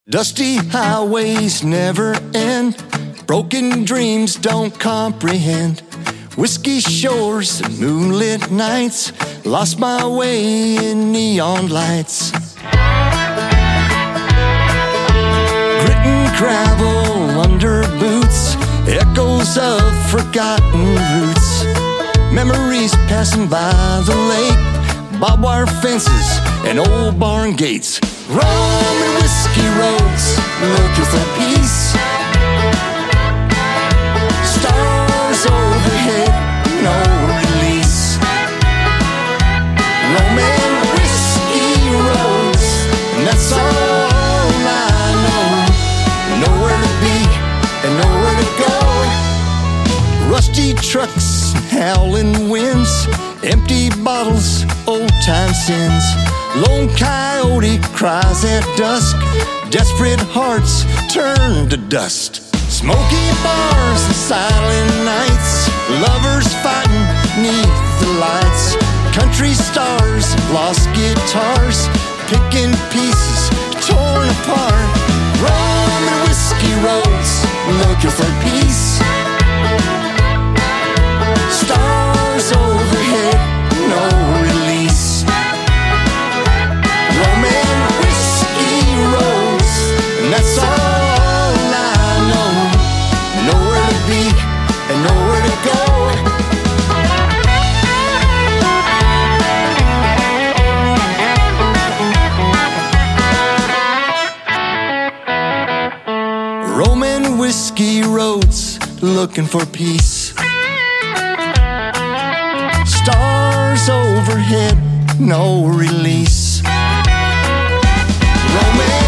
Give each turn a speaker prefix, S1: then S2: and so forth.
S1: Dusty highways never end, broken dreams don't comprehend. Whiskey shores and moonlit nights, lost my way in neon lights. Grit and gravel under boots, echoes of forgotten roots. Memories passing by the lake, barbed wire fences and old barn gates. Rum and whiskey roads, looking for peace. Stars overhead, no release. Rum and whiskey roads, and that's all I know. Nowhere to be and nowhere to go. Rusty trucks, howling winds, empty bottles, old time sins. Lone coyote cries at dusk, desperate hearts turn to dust. Smoky bars and silent nights, lovers fighting neath the lights. Country stars, lost guitars, picking pieces torn apart. Rum and whiskey roads, looking for peace. Stars overhead, no release. Rum and whiskey roads, and that's all I know. Nowhere to be and nowhere to go. Rum and whiskey roads, looking for peace. Stars overhead, no release. Romance.